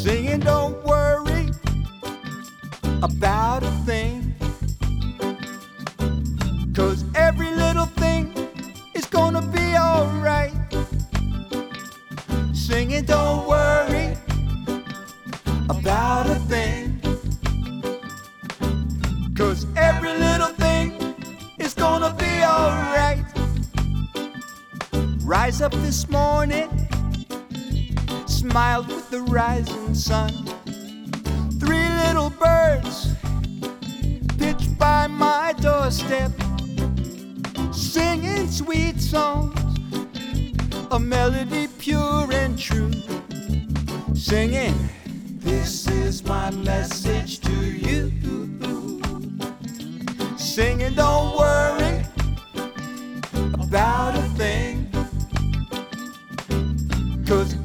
singing don't worry about a thing, 'cause every little thing is gonna be alright. Singing don't worry about a thing, 'cause every little thing is gonna be alright. Rise up this morning, smiled with the rising sun. 3 little birds pitched by my doorstep, singing sweet songs, a melody pure and true. Singing, this is my message to you. Singing, don't worry about a thing, 'cause